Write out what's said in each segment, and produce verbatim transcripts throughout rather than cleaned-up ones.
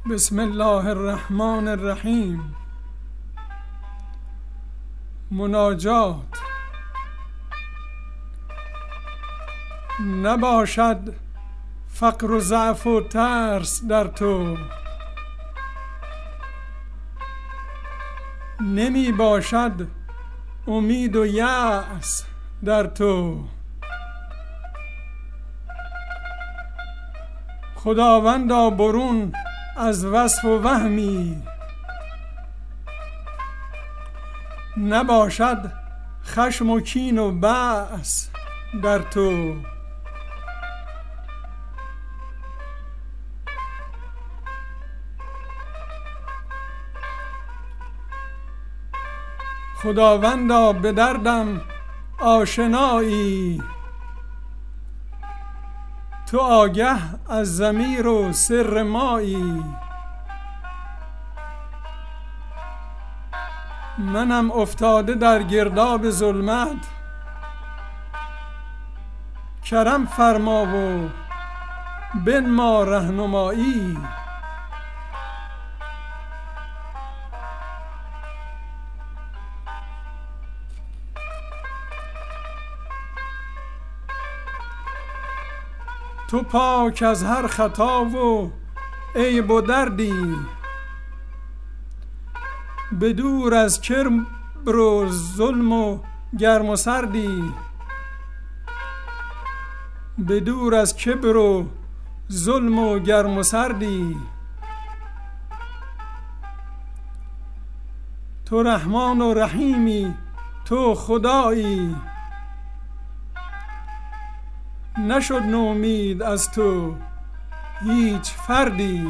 بسم الله الرحمن الرحیم. مناجات. نباشد فقر و ضعف و ترس در تو، نمی باشد امید و یأس در تو. خداوندا برون از وصف و وهمی، نباشد خشم و کین و بأس در تو. خداوندا به دردم آشنایی، تو آگه از ضمیر و سر مایی. منم افتاده در گرداب ظلمت، کرم فرما و بنما رهنمایی. تو پاک از هر خطا و عیب و دردی، بدور از کبر و ظلم و گرم و سردی. بدور از کبر و ظلم و گرم و سردی. تو رحمان و رحیمی، تو خدایی، نشد نومید از تو هیچ فردی.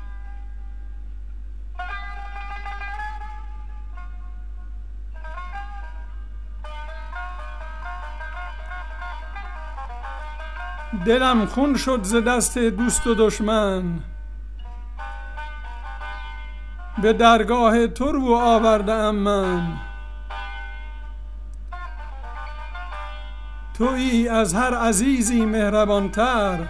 دلم خون شد ز دست دوست و دشمن، به درگاه تو رو آورده ام من. تویی از هر عزیزی مهربانتر،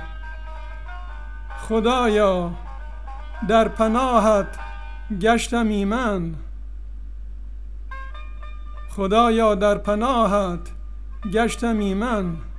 خدایا در پناهت گشتم ایمن. خدایا در پناهت گشتم ایمن.